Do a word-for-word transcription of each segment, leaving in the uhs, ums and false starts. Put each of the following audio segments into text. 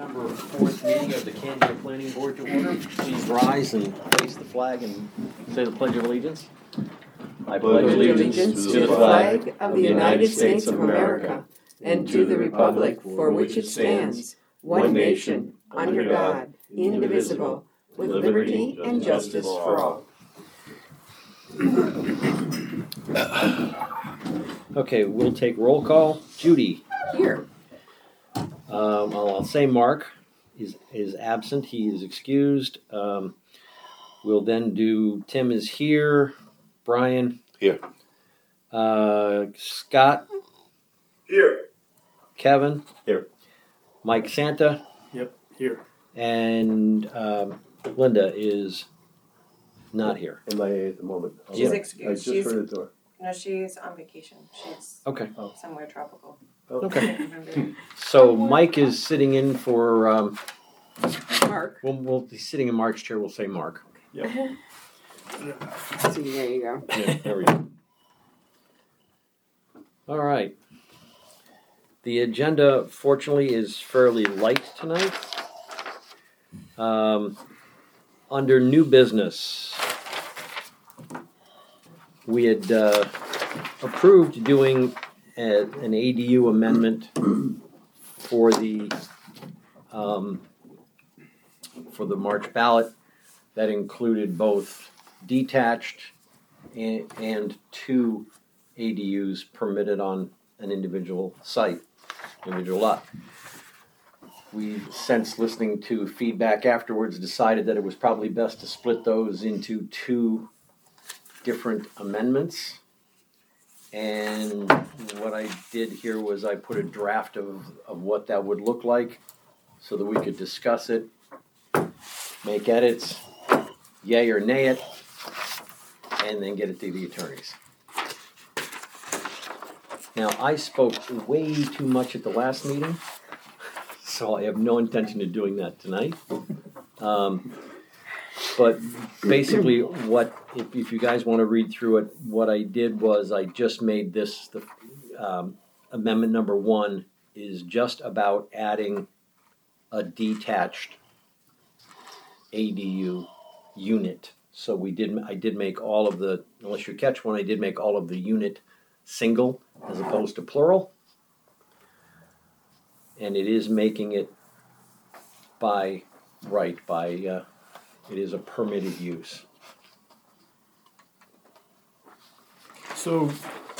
December fourth meeting of the Candia Planning Board to order. Please rise and face the flag and say the Pledge of Allegiance. I pledge allegiance to the flag of the United States of America and to the republic for which it stands, one nation, under God, indivisible, with liberty and justice for all. Okay, we'll take roll call. Judy. Here. Um, I'll, I'll say Mark is is absent. He is excused. Um, we'll then do Tim is here. Brian. Here. Uh, Scott. Here. Kevin. Here. Mike Santa. Yep, here. And um, Linda is not here. M I A at the moment. She's Yeah. excused. I just She's, heard it door. no, she's on vacation. She's Okay. somewhere tropical. Okay. So Mike is sitting in for. Um, Mark. we'll, we'll be sitting in Mark's chair. We'll say Mark. Yep. See, there you go. Yeah, there we go. All right. The agenda, fortunately, is fairly light tonight. Um, under new business, we had uh, approved doing a, an A D U amendment for the um, for the March ballot that included both detached and, and two A D Us permitted on an individual site, individual lot. We, since listening to feedback afterwards, decided that it was probably best to split those into two different amendments. And what I did here was I put a draft of, of what that would look like so that we could discuss it, make edits, yay or nay it, and then get it to the attorneys. Now, I spoke way too much at the last meeting, so I have no intention of doing that tonight. Um, but basically, what if, if you guys want to read through it, what I did was I just made this, the um, amendment number one is just about adding a detached A D U unit. So we did, I did make all of the, unless you catch one, I did make all of the unit single as opposed to plural. And it is making it by right, by, uh, it is a permitted use. So,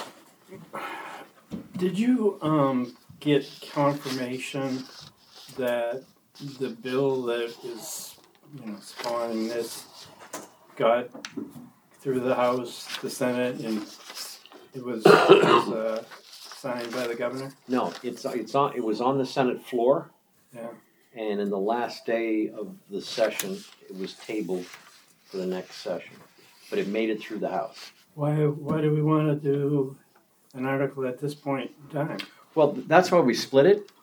did you um, get confirmation that the bill that is, you know, spawning this got through the House, the Senate, and it was, it was uh, signed by the governor? No, it's it's on. It was on the Senate floor, Yeah. and in the last day of the session, it was tabled for the next session. But it made it through the House. Why? Why do we want to do an article at this point in time? Well, that's why we split it,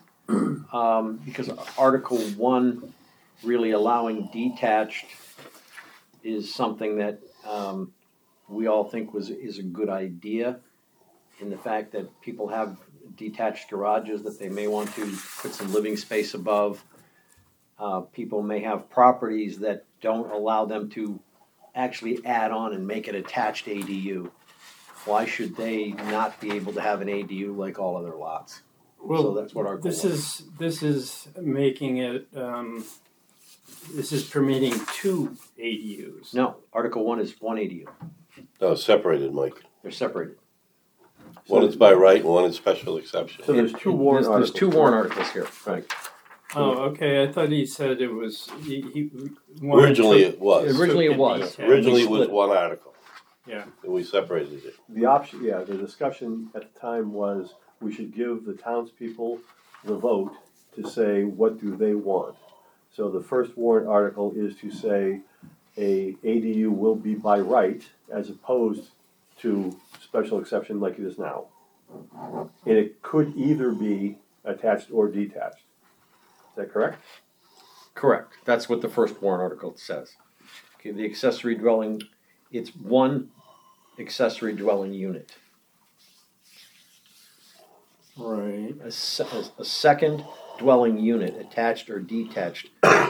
um, because Article One, really allowing detached, is something that um, we all think was is a good idea. In the fact that people have detached garages that they may want to put some living space above. Uh, people may have properties that don't allow them to actually add on and make an attached A D U. Why should they not be able to have an A D U like all other lots? Well, so that's what our goal this was. is this is making it. Um, this is permitting two A D Us. No, Article One is one A D U. No, separated, Mike. They're separated. One is by right and one is special exception. So there's two warrant there's, articles. There's two warrant articles here. Right. Oh, okay. I thought he said it was. He, he wanted Originally to- it was. Originally it took was. detached. Originally it We was split. one article. Yeah. And we separated it. The option, yeah, the discussion at the time was we should give the townspeople the vote to say what do they want. So the first warrant article is to say a A D U will be by right as opposed to special exception like it is now. And it could either be attached or detached. Is that correct? Correct. That's what the first warrant article says. Okay, the accessory dwelling, it's one accessory dwelling unit. Right. A, se- a second dwelling unit, attached or detached.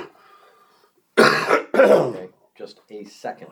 Okay, just a second.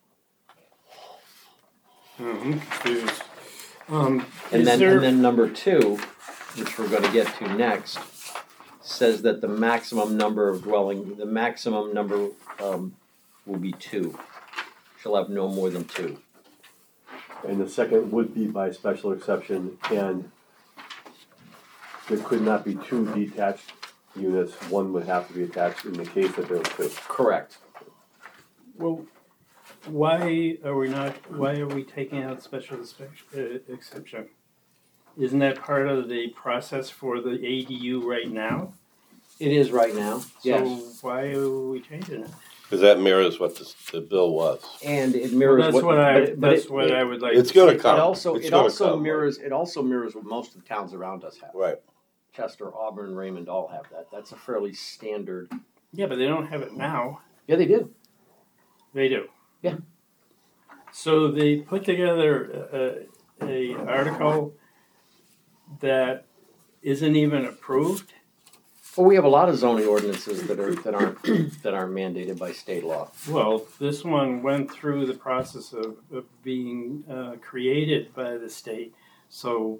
Mm-hmm. Confused. Um, And is then, there, and then number two, which we're gonna get to next, says that the maximum number of dwelling, the maximum number, um, will be two. Shall have no more than two. And the second would be by special exception, and there could not be two detached units, one would have to be attached in the case that there were two. Correct. well, why are we not? Why are we taking out special expe- uh, exception? Isn't that part of the process for the A D U right now? It is right now, yes. So why are we changing it? Because that mirrors what the, the bill was. And it Well, mirrors that's what. what I. but it- but That's it- what I would like. It's to gonna see. It come. also, It's it gonna also come, mirrors, it also mirrors what most of the towns around us have. Right. Chester, Auburn, Raymond all have that. That's a fairly standard. Yeah, but they don't have it now. Yeah, they did. They do. Yeah. So they put together a, a article that isn't even approved. Well, we have a lot of zoning ordinances that are, that aren't, that aren't mandated by state law. Well, this one went through the process of, of being uh, created by the state. So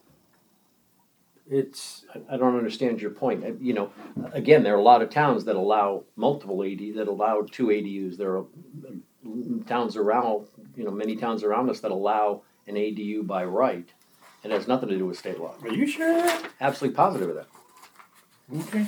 it's I- I don't understand your point. Uh, You know, again, there are a lot of towns that allow multiple A D, that allow two A D Us. There are um, towns around, you know, many towns around us that allow an A D U by right. It has nothing to do with state law. are you sure of that? Absolutely positive of that. Okay.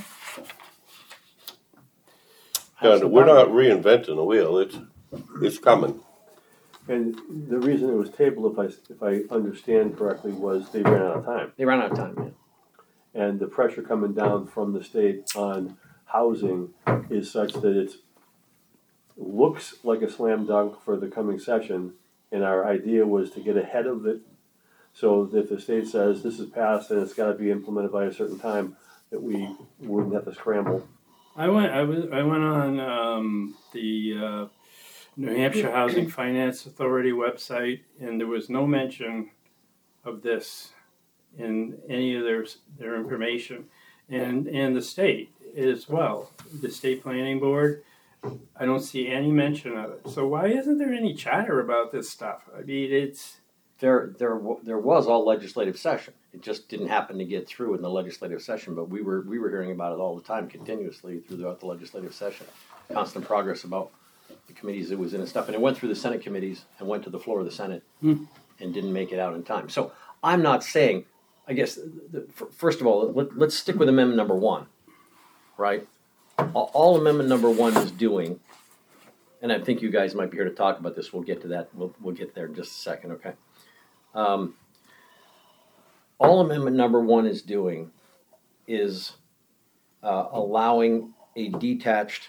And Absolutely we're not positive. reinventing the wheel. It's it's coming. And the reason it was tabled, if I, if I understand correctly, was they ran out of time. They ran out of time, man. And the pressure coming down from the state on housing is such that it's looks like a slam dunk for the coming session. And our idea was to get ahead of it, so that if the state says this is passed and it's gotta be implemented by a certain time, that we wouldn't have to scramble. I went. I was. I went on um, the uh, New Hampshire Housing Finance Authority website, and there was no mention of this in any of their their information, and and the state as well. The state planning board. I don't see any mention of it. So why isn't there any chatter about this stuff? I mean, it's There, there, wa- there was all legislative session. It just didn't happen to get through in the legislative session, but we were, we were hearing about it all the time, continuously throughout the legislative session. Constant progress about the committees it was in and stuff, and it went through the Senate committees and went to the floor of the Senate Hmm. and didn't make it out in time. So I'm not saying, I guess, the, f- first of all, let, let's stick with amendment number one, right? All, all amendment number one is doing, and I think you guys might be here to talk about this. We'll get to that. We'll, we'll get there in just a second, okay? Um, all amendment number one is doing is uh, allowing a detached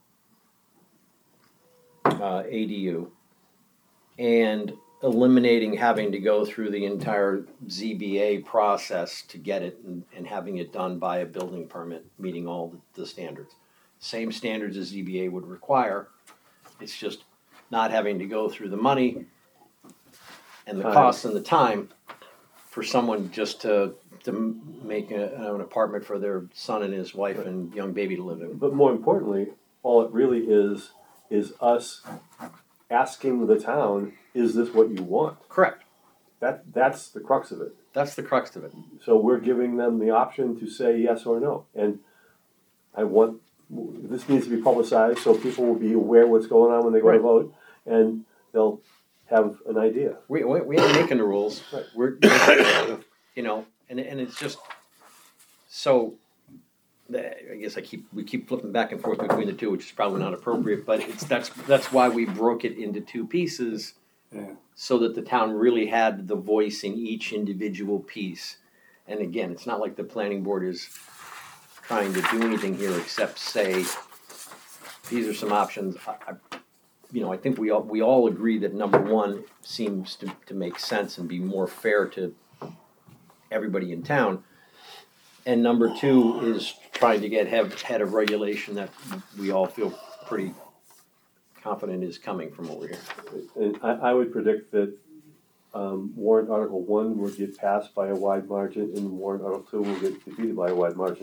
uh, A D U and eliminating having to go through the entire Z B A process to get it and, and having it done by a building permit meeting all the, the standards. Same standards as Z B A would require. It's just not having to go through the money and the Time. costs and the time for someone just to to make a, an apartment for their son and his wife and young baby to live in. But more importantly, all it really is, is us asking the town, is this what you want? Correct. That, that's the crux of it. That's the crux of it. So we're giving them the option to say yes or no. And I want, this needs to be publicized so people will be aware what's going on when they go to Right. vote, and they'll have an idea. We we, we ain't making the rules. Right. We're you know, and and it's just so. I guess I keep we keep flipping back and forth between the two, which is probably not appropriate. But it's that's that's why we broke it into two pieces, Yeah. so that the town really had the voice in each individual piece. And again, it's not like the planning board is trying to do anything here except say these are some options. I, I, you know, I think we all we all agree that number one seems to, to make sense and be more fair to everybody in town. And number two is trying to get head, head of regulation that we all feel pretty confident is coming from what we're hearing. And I, I would predict that um, warrant article one will get passed by a wide margin, and warrant article two will get defeated by a wide margin.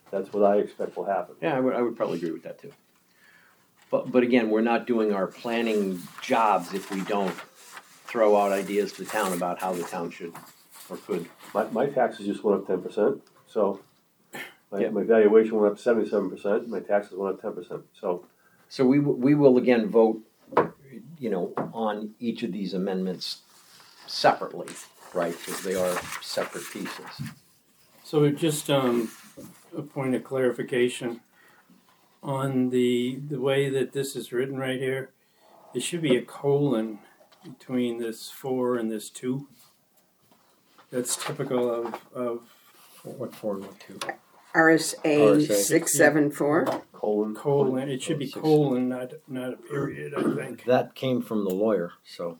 That's what I expect will happen. Yeah, I would, I would probably agree with that too. But, but again, we're not doing our planning jobs if we don't throw out ideas to the town about how the town should or could. My, my taxes just went up ten percent, so my, Yeah. my valuation went up seventy-seven percent, my taxes went up ten percent, so. So we, w- we will again vote, you know, on each of these amendments separately, right? Because they are separate pieces. So just um, a point of clarification on the the way that this is written right here. There should be a colon between this four and this two. That's typical of of What four and what two? R S A R S A. six seven four. Colon. colon. It should be Six. colon, not not a period. I think. That came from the lawyer, so.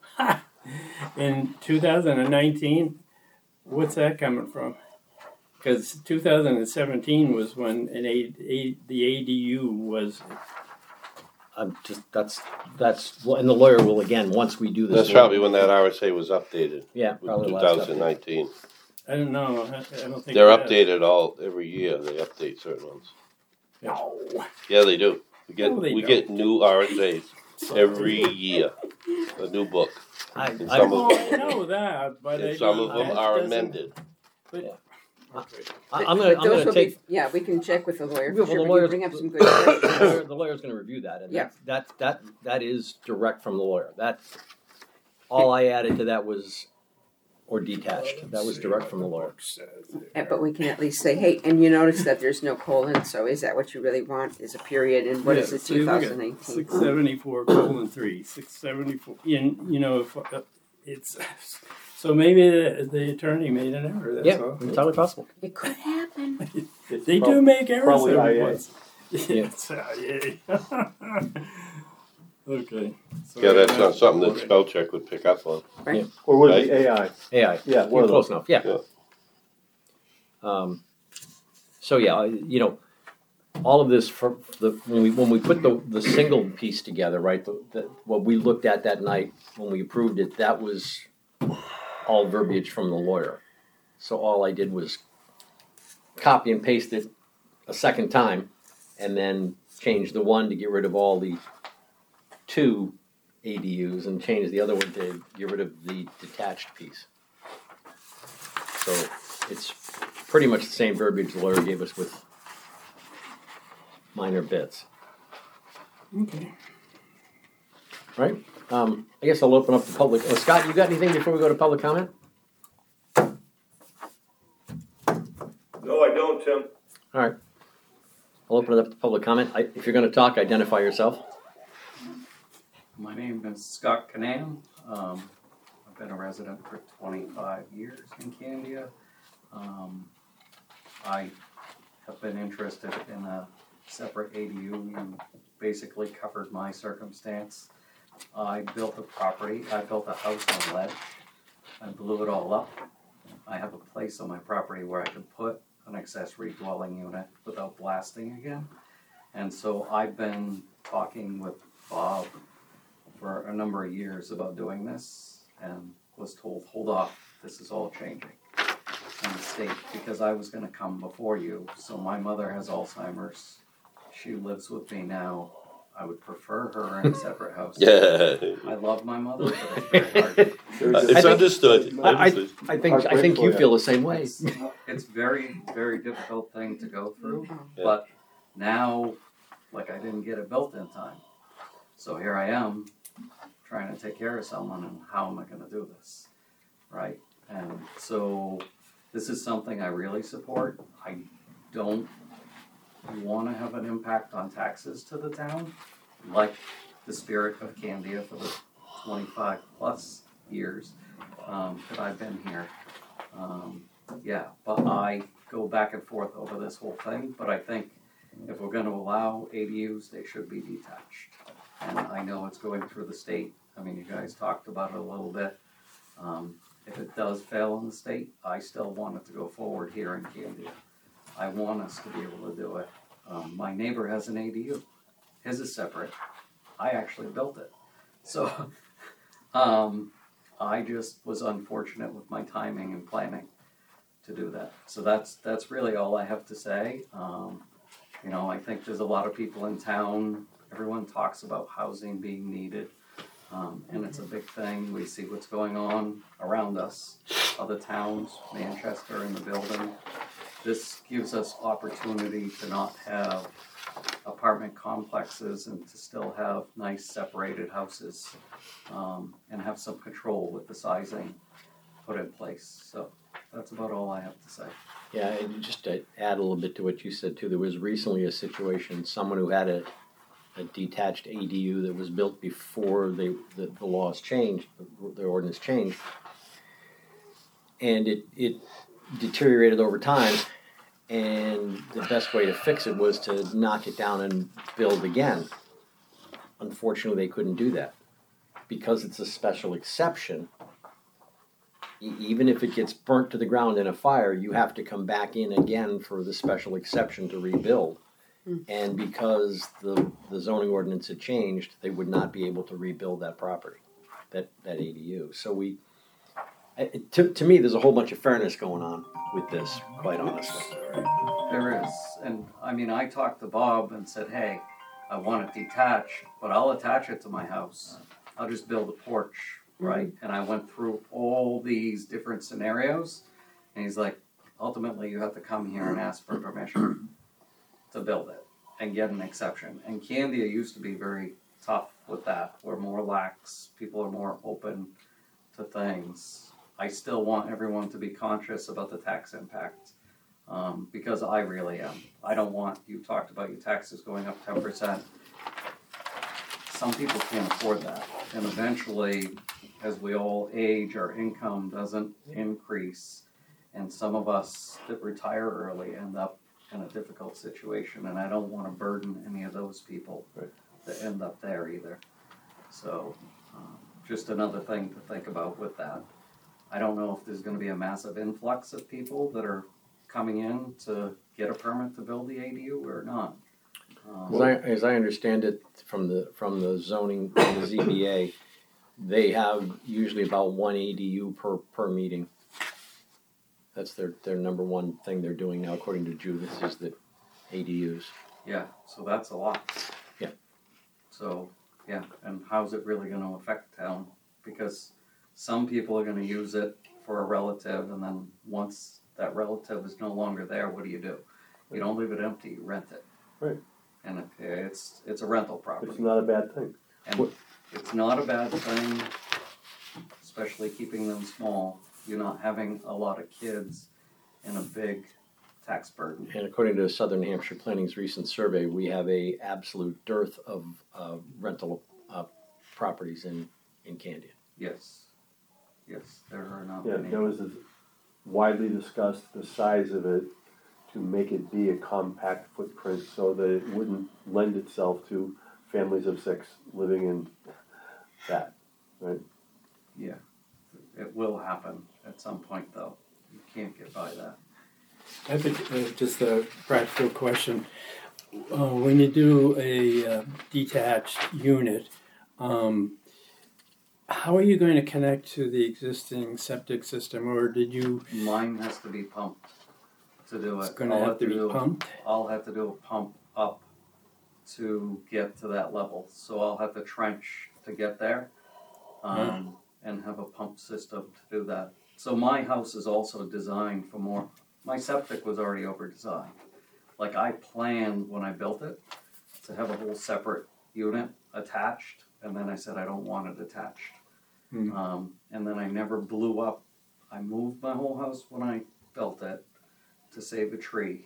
In two thousand nineteen, what's that coming from? Because two thousand seventeen was when an a, a, the A D U was. I'm just, that's, that's, and the lawyer will again, once we do this. That's probably when that R S A was updated, Yeah, probably two last thousand update. nineteen. I don't know. I, I don't think They're it has. updated all, every year, they update certain ones. No. Yeah, they do. We get, No, they we don't. get new R S As every year, a new book. I, And I, some of- Oh, I know that, but I And some of don't- them that are doesn't- amended. But, I- I'm gonna, I'm Those gonna will take. be, yeah, we can check with the lawyer. Well, For sure. the We lawyer's- can bring up some good The questions. lawyer- the lawyer's gonna review that, and Yeah. that, that, that, that is direct from the lawyer. That, all I added to that was, or detached, that was direct from the lawyer. Uh, But we can at least say, hey, and you notice that there's no colon, so is that what you really want, is a period, and what is Yeah, it, so you two look at thousand eighteen? Six seventy-four colon three, six seventy-four, and, you know, if, uh, it's, so maybe the, the attorney made an error, that's Yeah, all. entirely possible. It could happen. It's They prob- do make errors probably every I A. once. It's I A. Okay. Sorry, Yeah, that's now- not something that spell check would pick up on. Or would it be A I? A I. Yeah, one of Close those. enough, yeah. Yeah. Um, so yeah, I- you know, all of this for the when we when we put the the single piece together, right? The, the, what we looked at that night when we approved it, that was all verbiage from the lawyer. So all I did was copy and paste it a second time, and then change the one to get rid of all the two A D Us, and change the other one to get rid of the detached piece. So it's pretty much the same verbiage the lawyer gave us with minor bits, Okay. right? Um, I guess I'll open up the public. Oh, Scott, you got anything before we go to public comment? No, I don't, Tim. All right. I'll open it up to public comment. I, if you're going to talk, identify yourself. My name is Scott Canan. Um, I've been a resident for twenty-five years in Candia. Um, I have been interested in a separate A D U. You basically covered my circumstance. I built a property, I built a house on ledge. I blew it all up. I have a place on my property where I can put an accessory dwelling unit without blasting again. And so I've been talking with Bob for a number of years about doing this and was told, hold off, this is all changing in the state because I was gonna come before you. So my mother has Alzheimer's. She lives with me now. I would prefer her in a separate house. Yeah. I love my mother, but it's very hard. There's It's a- understood. I, I, Understood. I think I think you feel the same way. It's, it's very, very difficult thing to go through, Yeah. but now, like I didn't get it built in time. So here I am, trying to take care of someone and how am I gonna do this, right? And so, this is something I really support. I don't wanna have an impact on taxes to the town, like the spirit of Candia for the twenty-five plus years um, that I've been here. Um, yeah, but I go back and forth over this whole thing, but I think if we're gonna allow A D Us, they should be detached. And I know it's going through the state, I mean, you guys talked about it a little bit. Um, if it does fail in the state, I still want it to go forward here in Candia. I want us to be able to do it. Um, my neighbor has an A D U, his is separate, I actually built it. So, um, I just was unfortunate with my timing and planning. to do that. So that's, that's really all I have to say. Um, you know, I think there's a lot of people in town, everyone talks about housing being needed. Um, and it's a big thing. We see what's going on around us, other towns, Manchester in the building. This gives us opportunity to not have apartment complexes and to still have nice separated houses, um, and have some control with the sizing put in place. So that's about all I have to say. Yeah, and just to add a little bit to what you said too, there was recently a situation, someone who had a, a detached A D U that was built before they, the, the laws changed, the, the ordinance changed, and it, it deteriorated over time, and the best way to fix it was to knock it down and build again. Unfortunately, they couldn't do that. Because it's a special exception, e- even if it gets burnt to the ground in a fire, you have to come back in again for the special exception to rebuild. Mm. And because the, the zoning ordinance had changed, they would not be able to rebuild that property, that, that A D U. So we, I- it, to, to me, there's a whole bunch of fairness going on with this, quite honestly. There is, and I mean, I talked to Bob and said, hey, I want it detached, but I'll attach it to my house. I'll just build a porch, right? Mm-hmm. And I went through all these different scenarios, and he's like, ultimately, you have to come here and ask for permission to build it and get an exception. And Candia used to be very tough with that. We're more lax. People are more open to things. I still want everyone to be conscious about the tax impact, um, because I really am. I don't want, you talked about your taxes going up ten percent. Some people can't afford that. And eventually, as we all age, our income doesn't increase. And some of us that retire early end up in a difficult situation. And I don't want to burden any of those people Right. that end up there either. So, um, just another thing to think about with that. I don't know if there's going to be a massive influx of people that are coming in to get a permit to build the A D U or not. Um, As I, as I understand it from the, from the zoning, from the Z B A, they have usually about one A D U per, per meeting. That's their, their number one thing they're doing now, according to Judith, is the A D Us. Yeah, so that's a lot. Yeah. So, yeah, and how's it really gonna affect town? Because some people are gonna use it for a relative, and then once that relative is no longer there, what do you do? You don't leave it empty, you rent it. Right. And it, it's, it's a rental property. It's not a bad thing. And it's not a bad thing, especially keeping them small. You're not having a lot of kids and a big tax burden. And according to Southern Hampshire Planning's recent survey, we have a absolute dearth of uh, rental uh, properties in, in Candia. Yes. Yes, there are not Yeah, many. there was this widely discussed the size of it to make it be a compact footprint so that it wouldn't lend itself to families of six living in that, right? Yeah, it will happen at some point though. You can't get by that. I think uh, just a practical question. Uh, when you do a uh, detached unit, um, how are you going to connect to the existing septic system, or did you? Mine has to be pumped to do it. It's going to I'll have to be do, pumped. I'll have to do a pump up to get to that level. So I'll have to trench to get there, um, and have a pump system to do that. So my house is also designed for more. My septic was already over designed. Like I planned when I built it to have a whole separate unit attached, and then I said I don't want it attached. Hmm. Um, and then I never blew up. I moved my whole house when I built it to save a tree,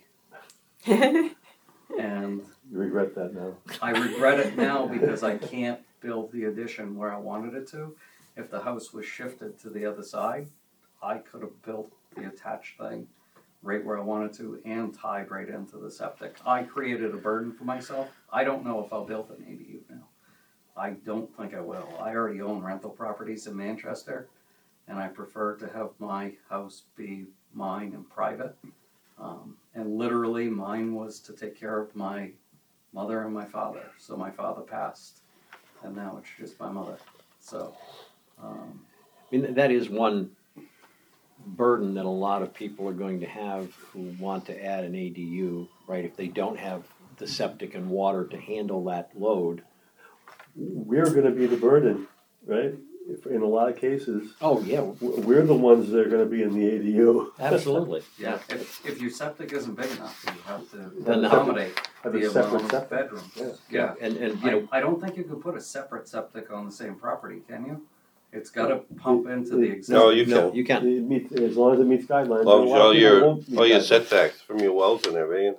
and You regret that now. I regret it now because I can't build the addition where I wanted it to. If the house was shifted to the other side, I could have built the attached thing right where I wanted to and tied right into the septic. I created a burden for myself. I don't know if I'll build an A D U now. I don't think I will. I already own rental properties in Manchester, and I prefer to have my house be mine and private. Um, and literally mine was to take care of my mother and my father. So my father passed, and now it's just my mother. So, um, I mean, that is one burden that a lot of people are going to have who want to add an A D U, right? If they don't have the septic and water to handle that load. We're gonna be the burden, right? If, in a lot of cases, Oh, yeah, w- we're the ones that are gonna be in the A D U. absolutely. Yeah, if, if your septic isn't big enough, you have to Then the- accommodate Have the a separate amount of septic. bedrooms. Yeah. Yeah. And, and, you know, I, I don't think you could put a separate septic on the same property, can you? It's gotta pump into the existing. No, you no, can. you can't. It meets, as long as it meets guidelines. As long as A lot of all people your, won't meet all your guidelines. setbacks from your wells and everything.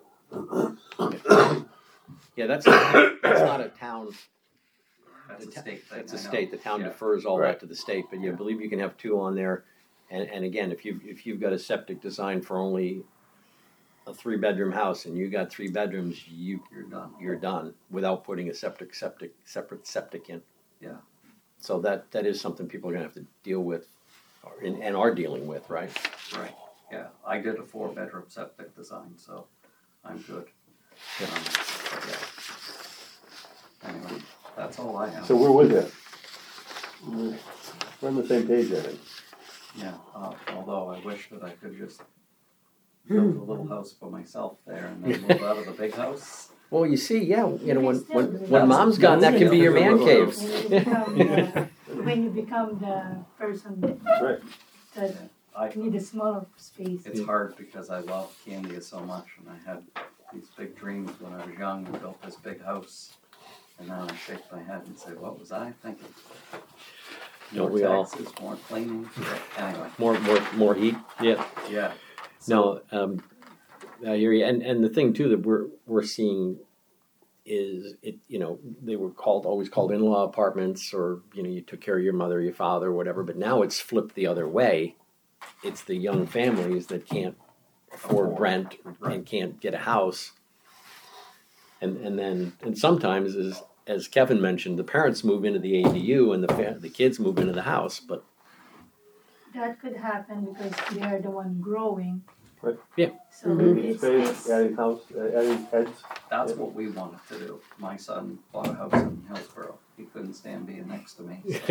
Yeah, that's, that's not a town, That's a the ta- state thing, that's a I know. state, the town Yeah. defers all Right. that to the state, but you believe you can have two on there. And, and again, if you, if you've got a septic designed for only a three-bedroom house and you got three bedrooms, you, You're done. you're done without putting a septic, septic, separate septic in. Yeah. So that, that is something people are gonna have to deal with, or, and, and are dealing with, right? Right, yeah, I did a four bedroom septic design, so I'm good. Yeah. Um, but yeah. Anyway, that's all I have. So we're with you. We're we're on the same page, I think. Yeah, uh, although I wish that I could just build a little house for myself there and then move out of the big house. Well, you see, yeah, you know, when, when, when That's- mom's gone, that can be your man cave. When you become the, when you become the person that, Right. that I, need a smaller space. it's hard because I love Candia so much and I had these big dreams when I was young and built this big house. And now I shake my head and say, what was I thinking? Don't More we all? taxes, more cleaning, anyway, More, more, more heat, yeah. yeah. No, um, I hear you, and, and the thing too that we're, we're seeing is it, you know, they were called, always called in-law apartments, or, you know, you took care of your mother, your father, whatever, but now it's flipped the other way. It's the young families that can't afford Afford, rent right. and can't get a house. And, and then, and sometimes, as, as Kevin mentioned, the parents move into the A D U and the, fa- the kids move into the house, but That could happen because they are the one growing. Right. Yeah. So Mhm. it's, Space, it's, adding house, uh, adding heads. That's what we wanted to do. My son bought a house in Hillsborough. He couldn't stand being next to me. So,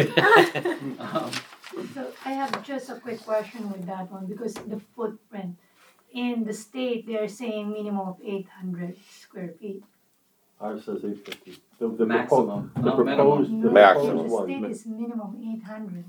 um, so I have just a quick question with that one because the footprint. In the state, they're saying minimum of eight hundred square feet. Ours says eight fifty. The, the Maximum, proposed, the not minimum. proposed, the No, Maximum. proposed the one. state is minimum eight hundred.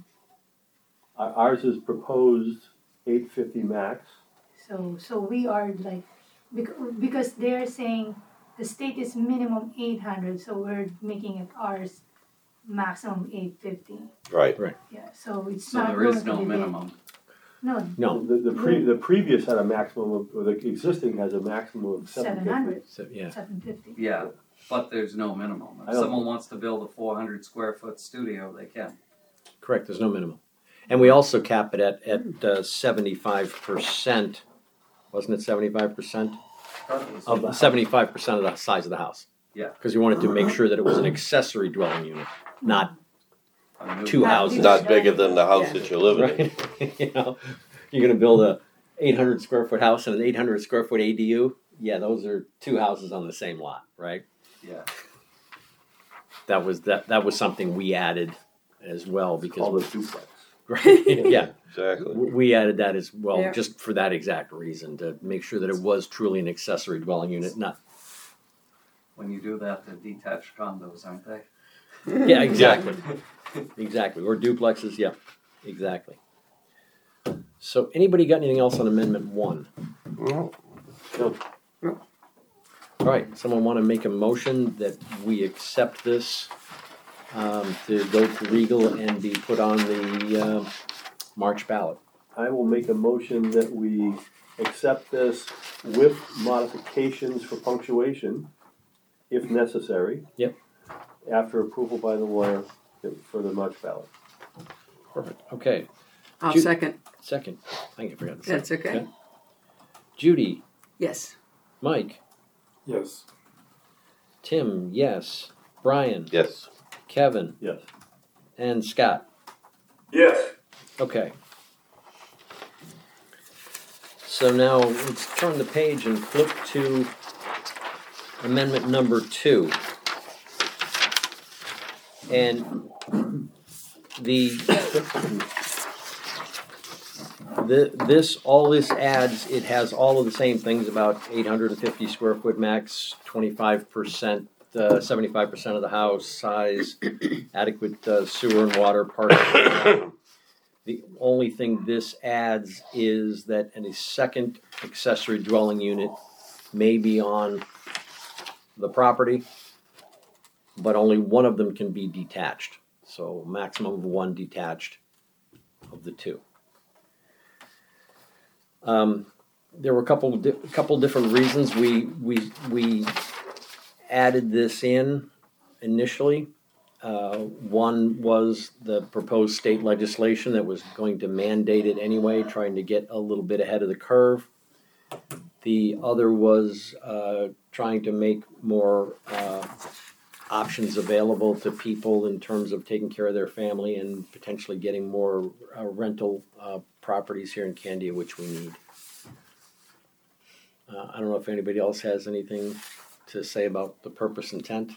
Our- Ours is proposed eight fifty max. So, so we are like, because, because they're saying the state is minimum eight hundred, so we're making it ours maximum eight fifty. Right. Yeah, so it's so not there is going to no be big. minimum. No, no, The, the pre, the previous had a maximum of, or the existing has a maximum of seven seven fifty. hundred, so, yeah. seven fifty. Yeah, but there's no minimum. I If don't- someone wants to build a four hundred square foot studio, they can. Correct, there's no minimum. And we also cap it at, at uh, seventy-five percent, wasn't it seventy-five percent? Thought it was- Of the seventy-five percent of the size of the house. Yeah. Because you wanted to make sure that it was an accessory dwelling unit, not a new- two houses. Not bigger than the house Yeah. that you're living in. Right? You know, you're gonna build a eight hundred square foot house and an eight hundred square foot A D U, yeah, those are two houses on the same lot, right? Yeah, That was, that, that was something we added as well, It's called because, a duplex. right, yeah. Exactly. We added that as well, Yeah. just for that exact reason, to make sure that it was truly an accessory dwelling unit, not, when you do that, they're detached condos, aren't they? yeah, exactly, exactly, or duplexes, yeah, exactly. So, anybody got anything else on Amendment One? No. No. All right, someone want to make a motion that we accept this um, to go to legal and be put on the uh, March ballot? I will make a motion that we accept this with modifications for punctuation, if necessary. Yep. After approval by the lawyer for the March ballot. Perfect. Okay. I'll Ju- second. Second. I think I forgot the That's second. okay. Judy, Yes. Mike, Yes. Tim, yes. Brian, Yes. Kevin, Yes. and Scott. Yes. Okay. So now let's turn the page and flip to amendment number two. And the Thi- This, all this adds, it has all of the same things about eight hundred and fifty square foot max, twenty-five percent, uh, seventy-five percent of the house size, adequate uh, sewer and water parking. The only thing this adds is that any second accessory dwelling unit may be on the property, but only one of them can be detached. So maximum of one detached of the two. Um, there were a couple, di- couple different reasons we, we, we added this in initially. Uh, one was the proposed state legislation that was going to mandate it anyway, trying to get a little bit ahead of the curve. The other was uh, trying to make more uh, options available to people in terms of taking care of their family and potentially getting more uh, rental uh, properties here in Candia, which we need. Uh, I don't know if anybody else has anything to say about the purpose intent.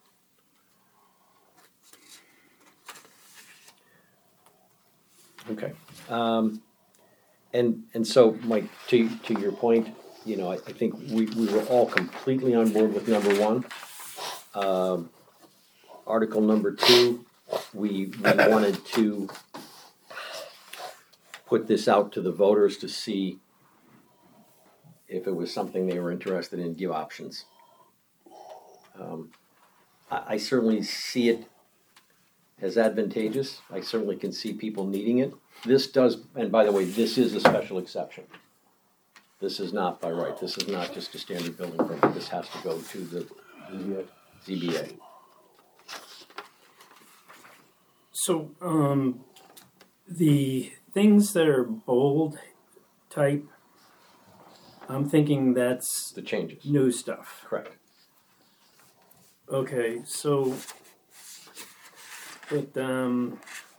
Okay. Um, and and so, Mike, to to your point, you know, I, I think we, we were all completely on board with number one. Um, article number two, we, we wanted to put this out to the voters to see if it was something they were interested in, give options. Um, I, I certainly see it as advantageous. I certainly can see people needing it. This does, and by the way, this is a special exception. This is not by right. This is not just a standard building permit. This has to go to the Z B A. So, um, the things that are bold type, I'm thinking that's The changes. new stuff. Correct. Okay, so, but, um,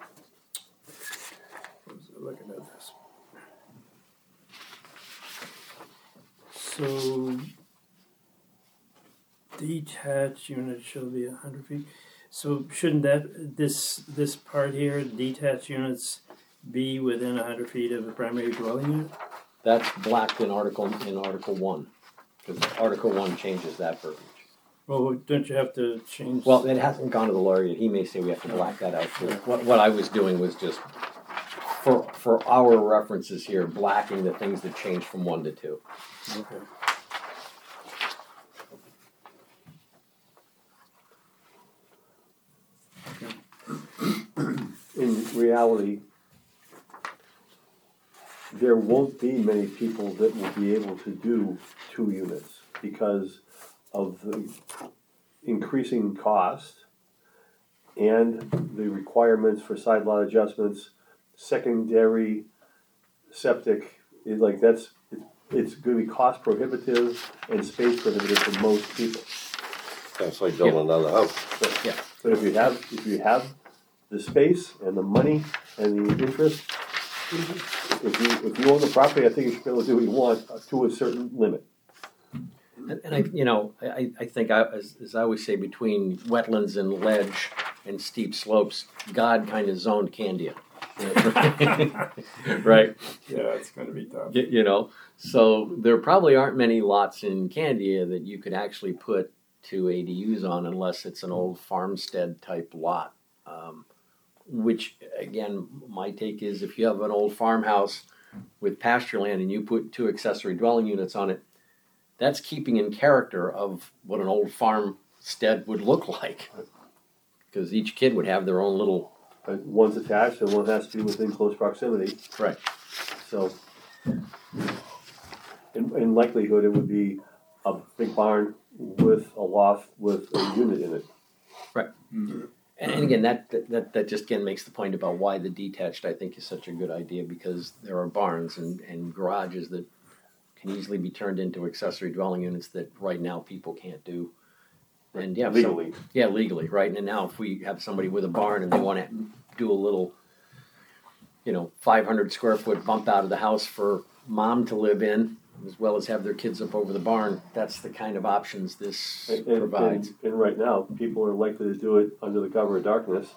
what was I looking at this? So, detached unit shall be a hundred feet. So shouldn't that, this, this part here, detached units be within a hundred feet of a primary dwelling unit? That's blacked in article, in article one, because article one changes that verbiage. Well, don't you have to change? Well, it hasn't gone to the lawyer yet. He may say we have to black that out too. What, what I was doing was just, for, for our references here, blacking the things that changed from one to two. Okay. In reality, there won't be many people that will be able to do two units because of the increasing cost and the requirements for side lot adjustments, secondary septic, is like that's, it's gonna be cost prohibitive and space prohibitive for most people. That's like building another house. But, Yeah. but if you have, if you have the space and the money and the interest, if you, if you own the property, I think you should be able to do what you want uh, to a certain limit. And, and I, you know, I, I think I, as, as I always say, between wetlands and ledge and steep slopes, God kind of zoned Candia. Right? Yeah, it's gonna be tough. You, you know, so there probably aren't many lots in Candia that you could actually put two A D Us on unless it's an old farmstead type lot. Um, which, again, my take is if you have an old farmhouse with pasture land and you put two accessory dwelling units on it, that's keeping in character of what an old farmstead would look like. Because each kid would have their own little... Uh, one's attached and one has to be within close proximity. Right. So, in, in likelihood, it would be a big barn with a loft with a unit in it. Right. And, and again, that, that that just again makes the point about why the detached, I think, is such a good idea, because there are barns and, and garages that can easily be turned into accessory dwelling units that right now people can't do. And yeah, so- Legally. yeah, legally, right? And now if we have somebody with a barn and they want to do a little, you know, five hundred square foot bump out of the house for mom to live in, as well as have their kids up over the barn, that's the kind of options this And, and, provides. and, and right now, people are likely to do it under the cover of darkness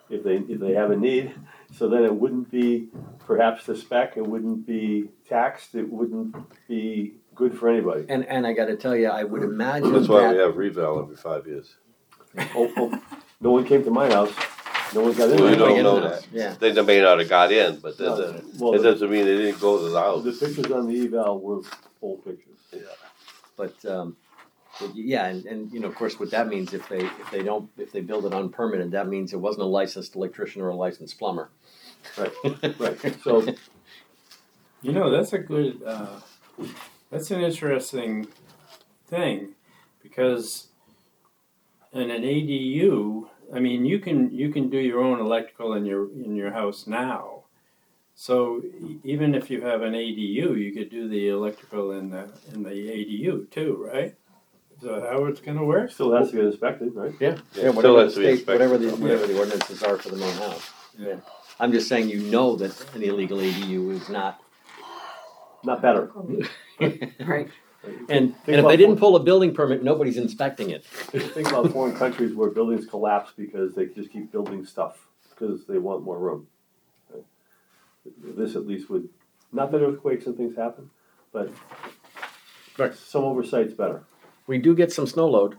if they, if they have a need. So then it wouldn't be perhaps the spec, it wouldn't be taxed, it wouldn't be good for anybody. And, and I gotta tell you, I would imagine That's why we that, have reval every five years. Oh, oh, no one came to my house, no one got in Well, my you don't house. know in-house, that. yeah. They may not have got in, but No, that, well, that the- doesn't mean they didn't go to the The house. pictures on the eval were old pictures. but, um, but yeah, and, and, you know, of course, what that means, if they, if they don't, if they build it unpermitted, that means it wasn't a licensed electrician or a licensed plumber. Right, right, so, You know, that's a good, uh, that's an interesting thing, because in an A D U, I mean, you can you can do your own electrical in your in your house now. So e- even if you have an A D U, you could do the electrical in the in the A D U too, right? Is that how it's going to work? still has to get inspected, right? Yeah, Yeah, yeah, still whatever the has to be state, inspected. whatever the, whatever the ordinances are for the main house. Yeah. I'm just saying, you know that an illegal A D U is not. Not better. Right. And, and if about they didn't for- pull a building permit, nobody's inspecting it. Think about foreign countries where buildings collapse because they just keep building stuff, because they want more room. Right? This at least would, not that earthquakes and things happen, but Right. some oversight's better. We do get some snow load.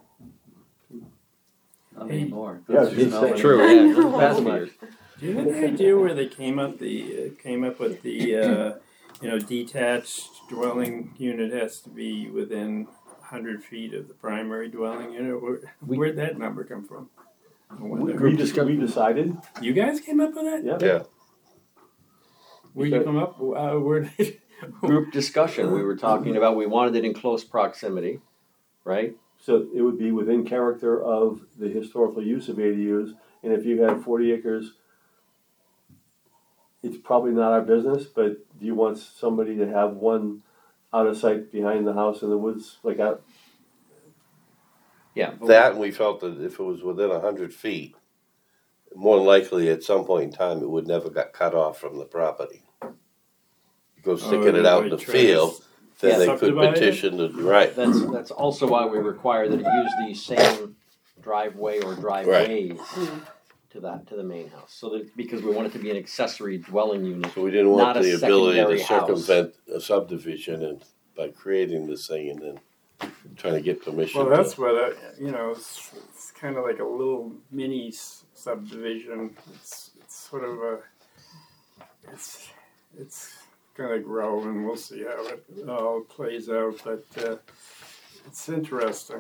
Not anymore. Yeah, That's it's just not True, anymore. yeah, I know. past years. Do you have any idea where they came up the uh, came up with the uh, you know detached dwelling unit has to be within one hundred feet of the primary dwelling unit? Where, We- where'd that number come from? I We, wonder. we just, we decided, You guys came up with that? yeah. Yeah. Where'd you come up? Uh, where did, Group discussion, we were talking about, we wanted it in close proximity, right? So it would be within character of the historical use of A D Us, and if you had forty acres, it's probably not our business, but do you want somebody to have one out of sight behind the house in the woods, like out? Yeah. but- That, and we felt that if it was within a hundred feet, more than likely at some point in time, it would never got cut off from the property. You go sticking it out in the field, then they could Subdivide it? petition the, right, That's, that's also why we require that it use the same driveway or driveways to that, to the main house. So that, because we want it to be an accessory dwelling unit. so we didn't want Not a the ability secondary to house. circumvent a subdivision and by creating this thing and then trying to get permission. well, to- that's what I, you know. It's, it's kind of like a little mini s- subdivision. It's it's sort of a it's it's gonna grow, and we'll see how it all plays out. But uh, it's interesting.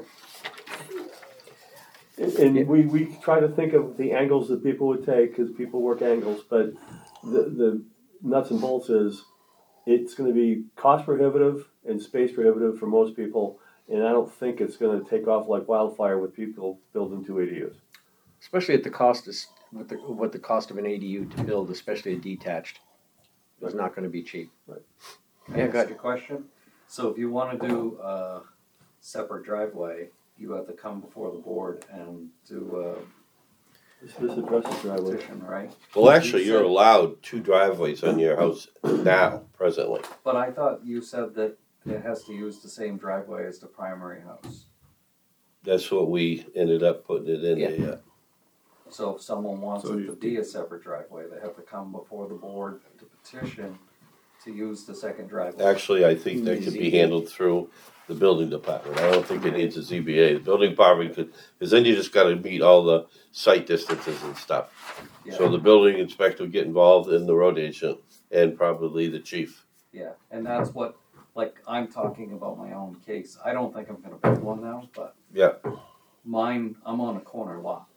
And, and we, we try to think of the angles that people would take, because people work angles, but the, the nuts and bolts is, it's gonna be cost prohibitive and space prohibitive for most people, and I don't think it's gonna take off like wildfire with people building two A D Us. Especially at the cost is, what the, what the cost of an A D U to build, especially a detached, is not gonna be cheap. Right. Can I Yeah, ask go ahead. you a question? So if you want to do a separate driveway, you have to come before the board and do This, this addresses a driveway. petition, right? Well, actually, you're allowed two driveways on your house now, presently. But I thought you said that it has to use the same driveway as the primary house. That's what we ended up putting it in Yeah. there, yeah. So if someone wants So it you- to be a separate driveway, they have to come before the board to petition to use the second driveway. Actually, I think that could be handled through the building department. I don't think it needs a Z B A. The building department could, because then you just gotta meet all the site distances and stuff. So Yeah, the building inspector would get involved in the road agent and probably the chief. yeah, and that's what, like, I'm talking about my own case. I don't think I'm gonna build one now, but Yeah. mine, I'm on a corner lot.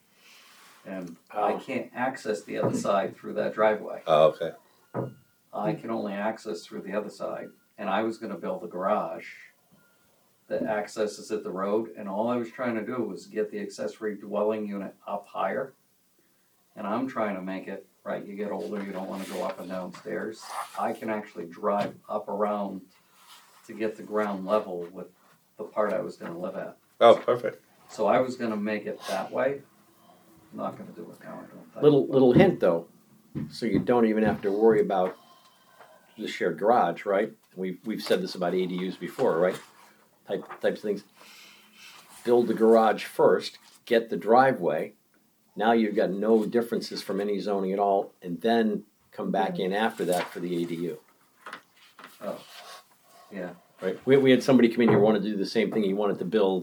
And I Oh. can't access the other side through that driveway. Oh, okay. I can only access through the other side, and I was gonna build a garage that accesses at the road, and all I was trying to do was get the accessory dwelling unit up higher. And I'm trying to make it, right, you get older, you don't wanna go up and down stairs. I can actually drive up around to get the ground level with the part I was gonna live at. Oh, perfect. So I was gonna make it that way. I'm not gonna do it now, I don't think. Little, little hint though, so you don't even have to worry about the shared garage, right? We've, we've said this about A D Us before, right? Type, types of things. Build the garage first, get the driveway, Now you've got no differences from any zoning at all, and then come back in after that for the A D U. Oh, yeah. Right, we, we had somebody come in here who wanted to do the same thing, he wanted to build,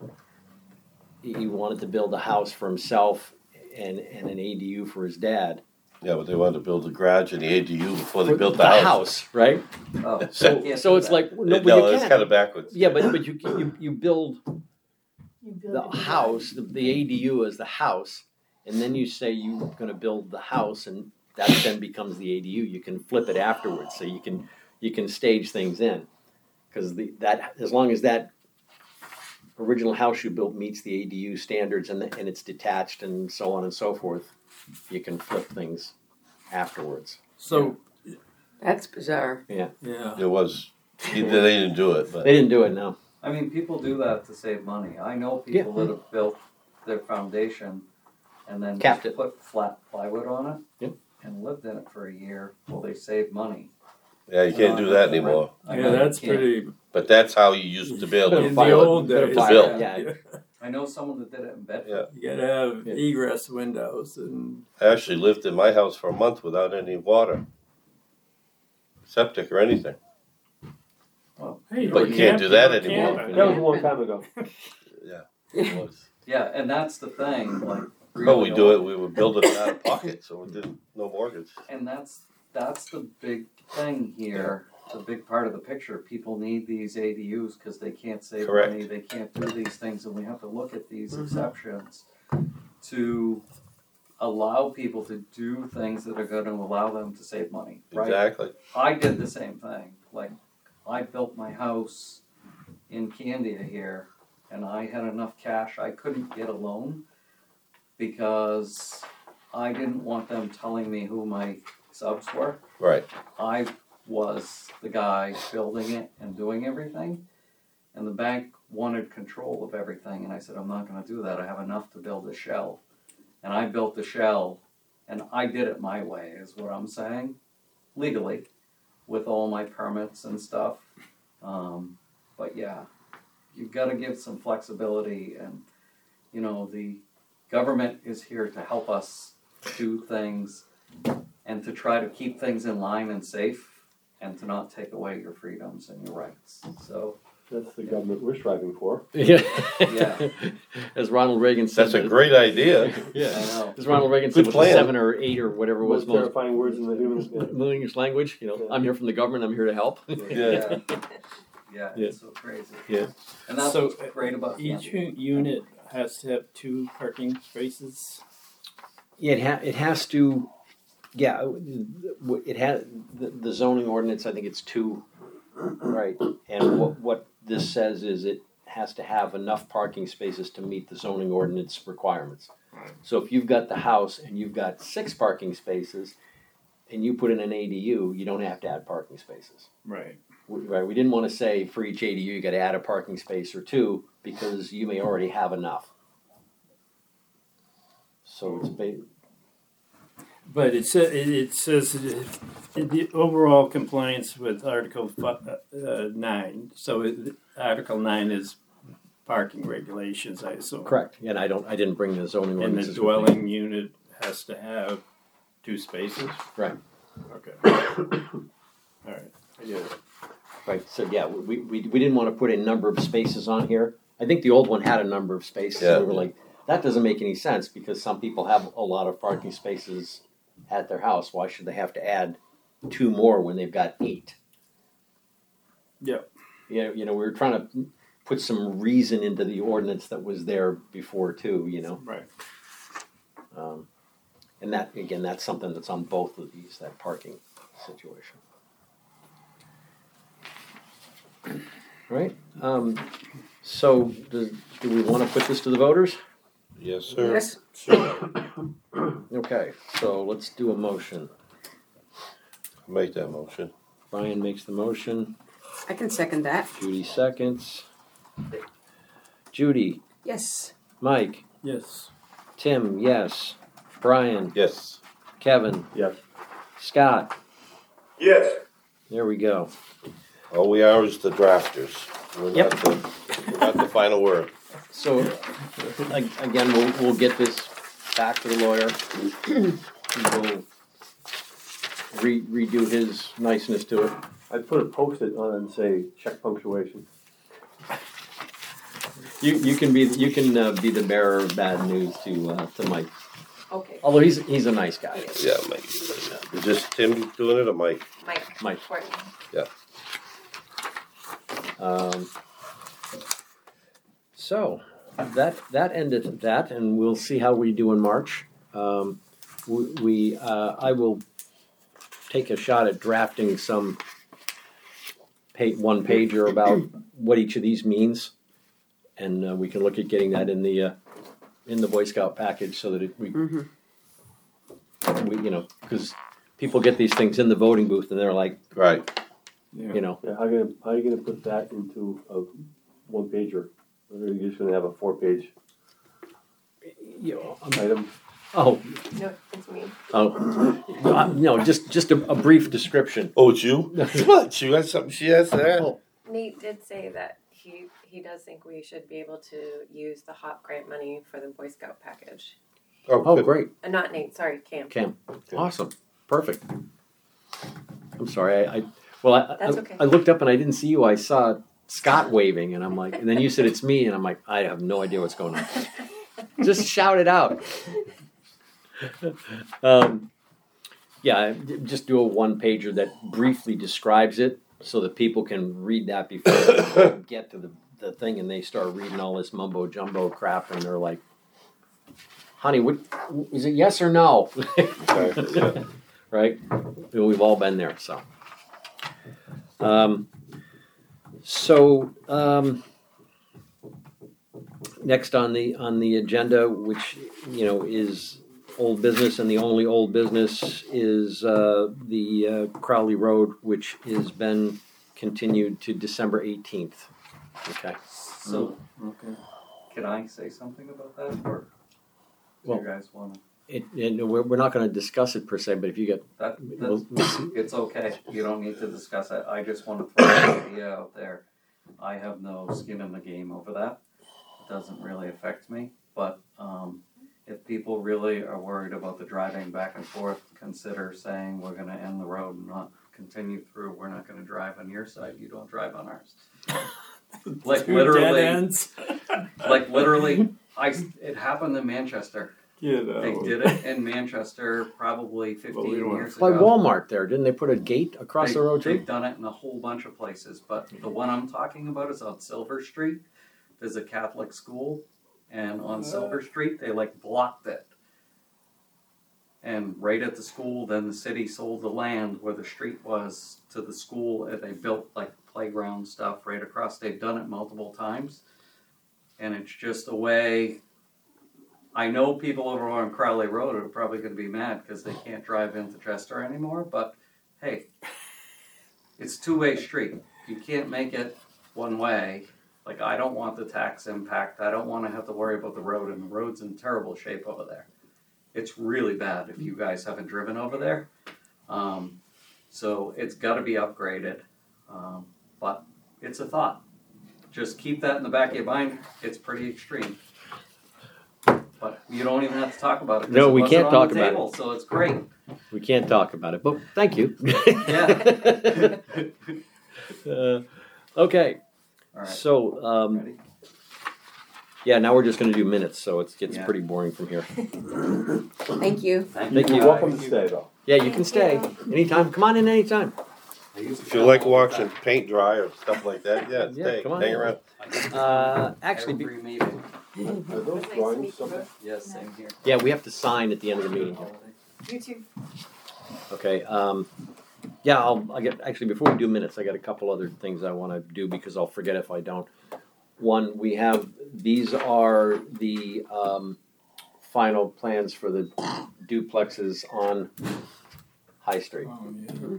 he he wanted to build a house for himself and, and an A D U for his dad. Yeah, but they wanted to build a garage and the A D U before they For built the house. right? Oh, So, can't so do it's that. like, no, but No, you it's can. kind of backwards. Yeah, but, but you, you, you build You build the it. house, the, the A D U as the house, and then you say you're gonna build the house, and that then becomes the A D U, you can flip it afterwards, so you can, you can stage things in. Cause the, that, as long as that original house you built meets the A D U standards and, the- and it's detached and so on and so forth, you can flip things afterwards. So, That's bizarre. yeah. It was, either they didn't do it, but They didn't do it, no. I mean, people do that to save money. I know people that have built their foundation and then Capped just it. put flat plywood on it Yep. and lived in it for a year. Well, they saved money. yeah, you can't do that anymore. I Yeah, know you that's can't. pretty. But that's how you used to build Bit In of it. the plywood, old bit of days, plywood, yeah. yeah. I know someone that did it in Bedford. Yeah. You gotta have Yeah. egress windows and I actually lived in my house for a month without any water, septic or anything. hey, But we're you can't do that camping, we're anymore. camping. That was a long time ago. It was. Yeah, and that's the thing. Like, But we really do old- it, we were building it out of pocket, so we didn't, no mortgage. And that's that's the big thing here. The big part of the picture. People need these A D Us because they can't save Correct. money. They can't do these things, and we have to look at these Mm-hmm. exceptions to allow people to do things that are going to allow them to save money. Right? Exactly. I did the same thing. Like, I built my house in Candia here, and I had enough cash. I couldn't get a loan because I didn't want them telling me who my subs were. Right. I was the guy building it and doing everything, and the bank wanted control of everything, and I said, I'm not going to do that. I have enough to build a shell. And I built the shell, and I did it my way, is what I'm saying, legally, with all my permits and stuff. Um, but yeah, you've got to give some flexibility, and you know, the government is here to help us do things and to try to keep things in line and safe and to not take away your freedoms and your rights. So That's the government we're striving for. Yeah. Yeah. As Ronald Reagan said. That's a that- great idea. I Yeah. know. As Ronald Reagan Good said, with the plan. seven or eight or whatever it was, Most most terrifying words in the human. Yeah. English language, you know, Yeah. I'm here from the government, I'm here to help. Yeah. Yeah. Yeah, Yeah. it's so crazy. Yeah. And that's So, what's great about each Canada. u- unit has to have two parking spaces. Yeah, it ha- it has to, yeah, it has, the, the zoning ordinance, I think it's two, right? And what, what this says is it has to have enough parking spaces to meet the zoning ordinance requirements. So if you've got the house and you've got six parking spaces and you put in an A D U, you don't have to add parking spaces. Right. We- Right, we didn't want to say for each A D U you got to add a parking space or two because you may already have enough. So it's ba- But it says, it, it says it, the overall compliance with Article fi- uh, nine. So it, Article nine is parking regulations, I assume. correct. And I don't, I didn't bring the zoning And the ordinances. with me. dwelling unit has to have two spaces? Right. Okay. All right, I get it. Right, so yeah, we, we, we didn't want to put a number of spaces on here. I think the old one had a number of spaces. Yeah. We were like, that doesn't make any sense because some people have a lot of parking spaces at their house. Why should they have to add two more when they've got eight? Yeah. Yeah, you know, we were trying to put some reason into the ordinance that was there before too, you know. Right. Um, and that, again, that's something that's on both of these, that parking situation. Right, um, so does, do we wanna put this to the voters? Yes, sir. Yes. Okay, so let's do a motion. Make that motion. Brian makes the motion, I can second that. Judy seconds. Judy, Yes. Mike, Yes. Tim, yes. Brian, Yes. Kevin, Yes. Scott, Yes. there we go. All we are is the drafters. We're Yep. not the, we're not the final word. So, ag- again, we'll, we'll get this back to the lawyer. He will re- redo his niceness to it. I'd put a post-it on it and say, check punctuation. You you can be you can uh, be the bearer of bad news to uh, to Mike. Okay. Although he's he's a nice guy. Yeah, Mike. Is this Tim doing it or Mike? Mike. Mike. Courtney. Um, so that that ended that, and we'll see how we do in March. Um, we we, uh, I will take a shot at drafting some pa- one pager about what each of these means, and uh, we can look at getting that in the uh, in the Boy Scout package so that it, we Mhm. we you know because people get these things in the voting booth and they're like Right. you know Yeah, how you gonna, how you gonna put that into a one pager? Or are you just gonna have a four page you know um, item? oh. No, it's me. Oh, no, I- no, just just a, a brief description. Oh, it's you? What? She has something she has there? Oh, Nate did say that he he does think we should be able to use the HOP grant money for the Boy Scout package. oh, good. great, Uh, not Nate, sorry, Cam. Cam, awesome, perfect. I'm sorry, I, I well, I, That's I, okay. I looked up and I didn't see you. I saw Scott waving, and I'm like, and then you said it's me, and I'm like, I have no idea what's going on. Just shout it out. um, yeah, just do a one pager that briefly describes it, so that people can read that before they get to the, the thing, and they start reading all this mumbo jumbo crap, and they're like, "Honey, what is it? Yes or no?" Right, yeah. Right? We've all been there. So, um, so um, next on the on the agenda, which you know is old business, and the only old business is uh, the uh, Crowley Road, which has been continued to December eighteenth. Okay. So, can I say something about that, or do Well- you guys want to? It, it, we're, we're not going to discuss it per se, but if you get, That, we'll, that's, it's okay. You don't need to discuss it. I just want to throw an idea out there. I have no skin in the game over that. It doesn't really affect me. But um, if people really are worried about the driving back and forth, consider saying we're going to end the road and not continue through. We're not going to drive on your side. You don't drive on ours. Like Two literally, dead ends. like literally, I it happened in Manchester. Get out. They did it in Manchester probably Well, fifteen we don't- years by ago. Walmart there, didn't they put a gate across They, the road too? They've done it in a whole bunch of places, but the one I'm talking about is on Silver Street. There's a Catholic school, and on Silver Street they like blocked it. And right at the school, then the city sold the land where the street was to the school, and they built like playground stuff right across. They've done it multiple times, and it's just a way. I know people over on Crowley Road are probably going to be mad because they can't drive into Chester anymore, but hey, it's a two-way street. You can't make it one way. Like, I don't want the tax impact. I don't want to have to worry about the road, and the road's in terrible shape over there. It's really bad if you guys haven't driven over there. Um, so it's got to be upgraded, um, but it's a thought. Just keep that in the back of your mind. It's pretty extreme. But you don't even have to talk about it. 'cause No, it we wasn't can't on talk the about table, So it's great. We can't talk about it, but thank you. Yeah. uh, okay, All right. so um, Ready? yeah, now we're just going to do minutes, so it gets Yeah. pretty boring from here. Thank you. Thank, Thank you. you. You're welcome to stay though. Yeah, you can stay Thank anytime. Come on in anytime. I used to If you come like all the watching time. paint dry or stuff like that, yeah, Yeah, stay, come on hang in. around. Uh, actually, be, Every meeting. Are those Nice to drawings meet you something? both. Yes, same here. yeah, we have to sign at the end of the meeting. You too. Okay. Um, yeah, I'll. I get actually before we do minutes, I got a couple other things I want to do because I'll forget if I don't. One, we have these are the um, final plans for the duplexes on High Street. Oh, yeah.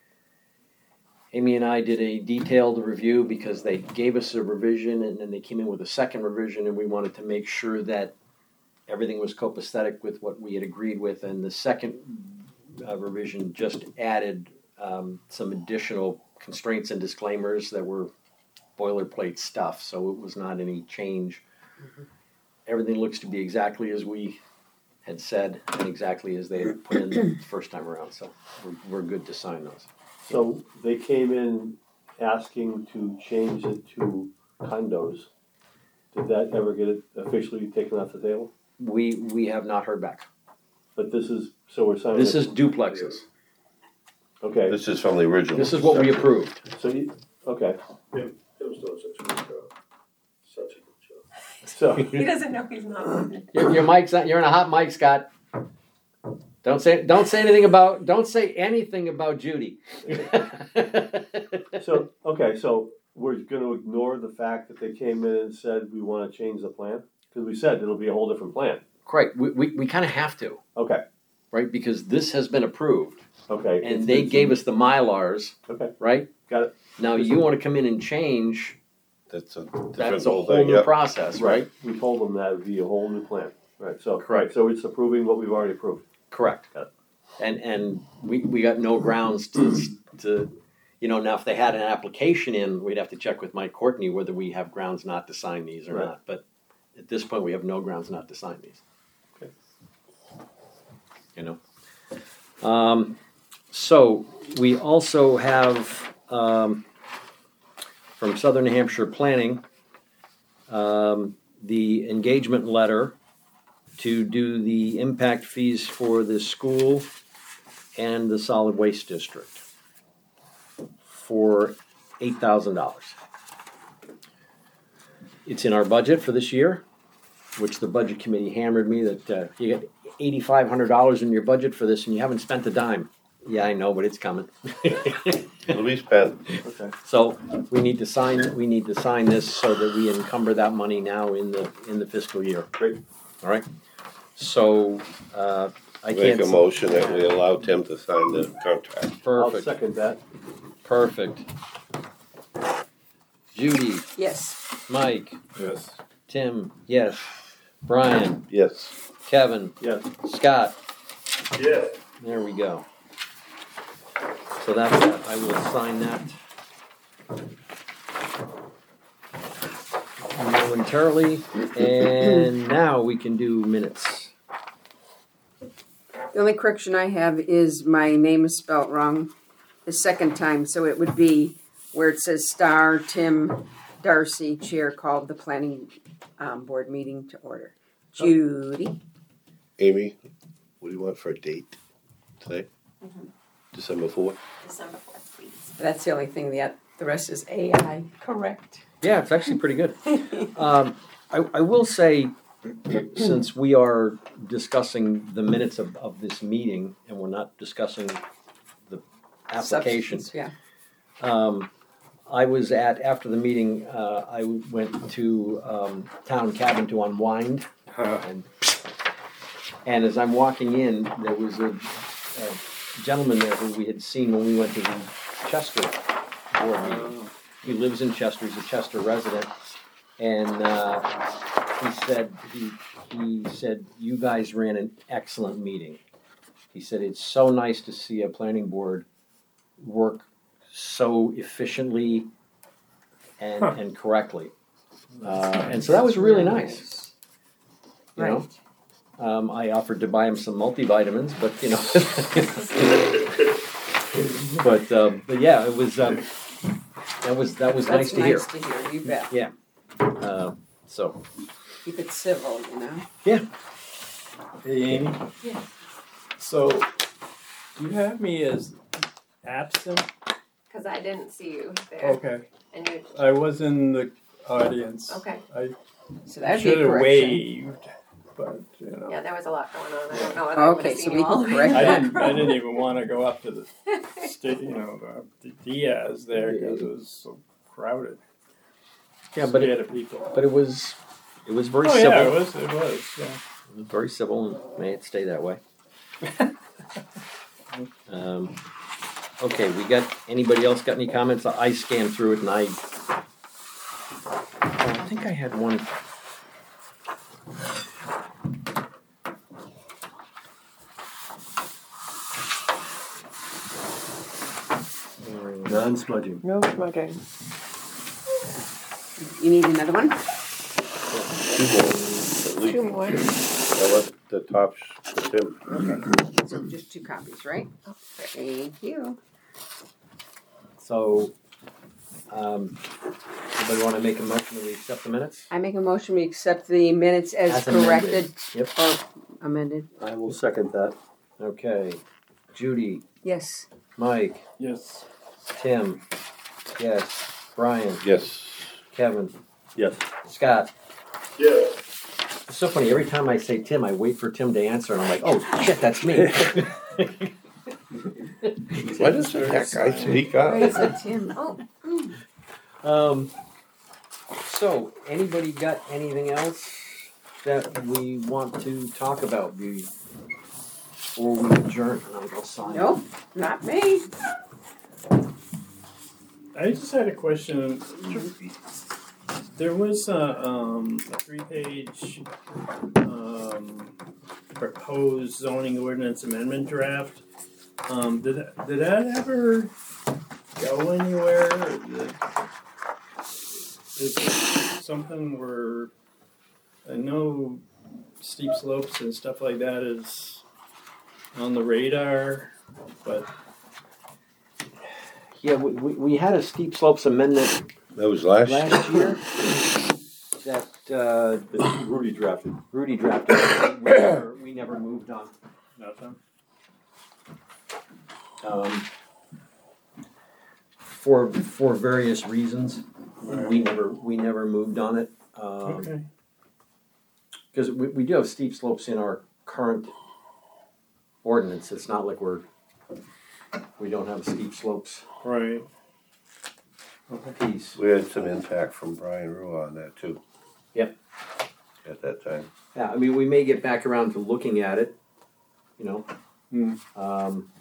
Amy and I did a detailed review because they gave us a revision and then they came in with a second revision, and we wanted to make sure that everything was copacetic with what we had agreed with. And the second uh, revision just added um, some additional constraints and disclaimers that were boilerplate stuff, so it was not any change. Everything looks to be exactly as we had said and exactly as they had put in the first time around. So we're, we're good to sign those. So they came in asking to change it to condos. Did that ever get it officially taken off the table? We we have not heard back. But this is, so we're signing. This it- is duplexes. Okay, This is from the original. This is what we approved. so you, okay, It was doing such a good job. Such a good job. so, He doesn't know he's not on. Your, your mic's not, you're in a hot mic, Scott. Don't say don't say anything about don't say anything about Judy. so, okay, so we're gonna ignore the fact that they came in and said we wanna change the plan? Cause we said it'll be a whole different plan. Right, we, we, we kind of have to, Okay, right? Because this has been approved, okay. and they gave us the Mylars, Okay, right? got it. Now you want to come in and change, That's a different that's a whole whole thing, new yep. process, right? We told them that would be a whole new plan. Right, so, Correct. right, so it's approving what we've already approved. Correct. Got it. And, and we, we got no grounds to, to, you know, now if they had an application in, we'd have to check with Mike Courtney whether we have grounds not to sign these or Right. not. But at this point, we have no grounds not to sign these. Okay. You know? Um, so we also have, um, from Southern New Hampshire Planning, um, the engagement letter to do the impact fees for the school and the solid waste district for eight thousand dollars. It's in our budget for this year, which the budget committee hammered me that uh, you get eighty-five hundred dollars in your budget for this and you haven't spent a dime. Yeah, I know, but it's coming. It'll be spent. Okay. So we need to sign, we need to sign this so that we encumber that money now in the, in the fiscal year. Great. All right? So, uh, I Make can't. a motion that we allow Tim to sign the contract. I'll Perfect, second that. perfect. Judy, Yes. Mike, Yes. Tim, yes. Brian, Yes. Kevin, Yes. Scott, Yeah. there we go. So that's that, I will sign that momentarily, and now we can do minutes. The only correction I have is my name is spelled wrong the second time, so it would be where it says Star Tim Darcy, Chair, called the planning um, board meeting to order. Judy. Amy, what do you want for a date today? Mhm. December fourth? December fourth, please. That's the only thing. The the rest is A I. Correct. Yeah, it's actually pretty good. Um, I, I will say, since we are discussing the minutes of, of this meeting, and we're not discussing the application, Substance, yeah. um, I was at, after the meeting, uh, I went to um, Town Cabin to unwind, and, and as I'm walking in, there was a, a gentleman there who we had seen when we went to the Chester board meeting. He lives in Chester, he's a Chester resident, and uh, he said, he, he said, you guys ran an excellent meeting. He said, it's so nice to see a planning board work so efficiently and, Huh. and correctly. Uh, and so that was really nice. You know? Right. Um, I offered to buy him some multivitamins, but you know. but um, but yeah, it was um, that was that was nice That's to hear. nice to hear. You bet. Yeah. Uh, so Keep it civil, you know. Hey, Amy. Yes. So, you have me as absent? Because I didn't see you there. Okay. And you, I was in the audience. okay. I So that'd be a should have correction. waved, but you know. Yeah, there was a lot going on. I don't know whether I would Okay, have so seen we you can all the way correct in the I that. didn't. I background. didn't even want to go up to the, sta- you know, the, the Diaz there because it was so crowded. yeah, but Scared it, of people. but it was it was very oh civil. yeah, it was. It was. Yeah. It was very civil, and may it stay that way. Um, okay, we got anybody else got any comments? I scanned through it, and I oh, I think I had one. Non-smudging. No smoking. You need another one? Two more, at least. Two more. That was the top for Tim. Okay, so just two copies, right? Thank you. So, um, anybody want to make a motion that we accept the minutes? I make a motion, we accept the minutes as As amended. corrected. Yep. Or amended. I will second that. Okay. Judy, Yes. Mike, Yes. Tim, yes. Brian, Yes. Kevin, Yes. Scott. Yeah. It's so funny. Every time I say Tim, I wait for Tim to answer, and I'm like, oh shit, that's me. Why doesn't that guy speak up? Right, so Tim. Oh. mm. Um, so, anybody got anything else that we want to talk about before we adjourn? And I'll go sign. Nope, not me. I just had a question. There was a, um, a three-page um, proposed zoning ordinance amendment draft. Um, did that, did that ever go anywhere? Or did, is it something where I know steep slopes and stuff like that is on the radar, but Yeah, we, we, we had a steep slopes amendment That was last year. last year that uh, That Rudy drafted. Rudy drafted. We never, we never moved on. nothing. Um, for for various reasons, we never we never moved on it. Um, Okay. Because we, we do have steep slopes in our current ordinance. It's not like we're we don't have steep slopes Right. piece. We had some impact from Brian Rue on that too. Yep. At that time. Yeah, I mean, we may get back around to looking at it, you know. Hmm. Um,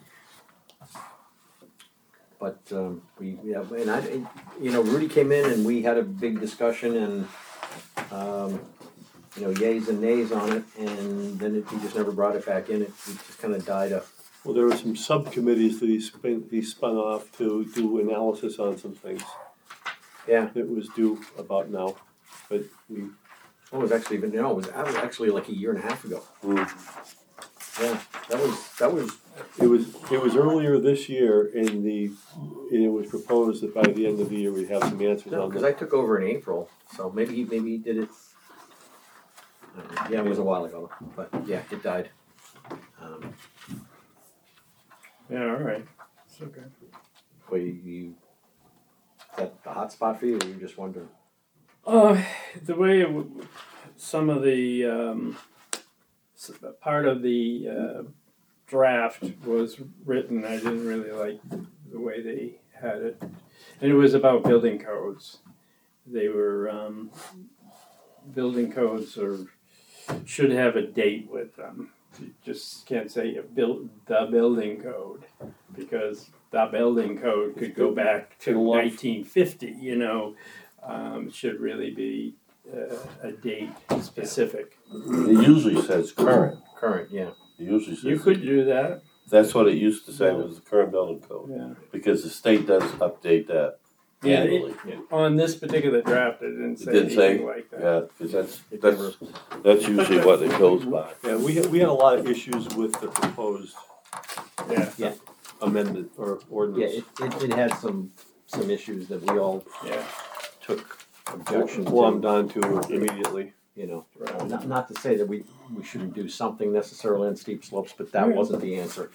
but um, we, yeah, and I, you know, Rudy came in and we had a big discussion and, um, you know, yays and nays on it, and then it, he just never brought it back in. It, it just kind of died up. Well, there were some subcommittees that he spun, he spun off to do analysis on some things. Yeah. It was due about now, but we, Oh, it was actually, even no, it was, that was actually like a year and a half ago. Mm. Yeah, that was that was. it was, it was earlier this year in the, and it was proposed that by the end of the year we'd have some answers No, on because that. I took over in April, so maybe he maybe he did it. I don't know. Yeah, it was a while ago, but yeah, it died. Um, Yeah, all right. It's okay. well, you, you is that the hot spot for you, or you just wondering? Uh, the way it w- some of the um, s- part of the uh, draft was written, I didn't really like the way they had it, and it was about building codes. They were um, building codes or should have a date with them. You just can't say you built the building code because the building code could go back to nineteen fifty. You know. Um, it should really be uh, a date specific. It usually says current. Current, yeah. It usually says. You could do that. That's what it used to say was the current building code. Yeah. Because the state does update that Yeah, annually. On this particular draft, it didn't say It didn't say? anything like that. Yeah, because that's, It that's, never- that's usually what it goes by. Yeah, we had, we had a lot of issues with the proposed Yeah. amendment or Yeah, ordinance. it, it, it had some some issues that we all Yeah. took objection Glommed to. onto immediately. You know, not, not to say that we, we shouldn't do something necessarily on steep slopes, but that Yeah. wasn't the answer.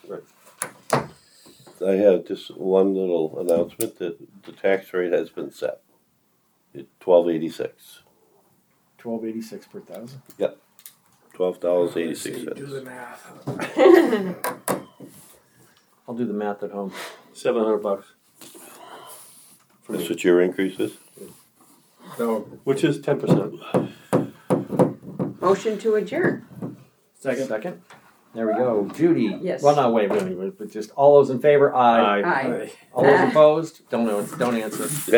I have just one little announcement that the tax rate has been set. It's twelve eighty-six. Twelve eighty six per thousand. Twelve dollars eighty-six Do the cents. math. I'll do the math at home. Seven hundred bucks. That's what your increase is? So, Which is ten percent. Motion to adjourn. second. Second. There we go. Judy. Yes. Well, no, wait, wait, wait, but just all those in favor, aye. Aye. Aye. All those opposed, don't know, don't answer.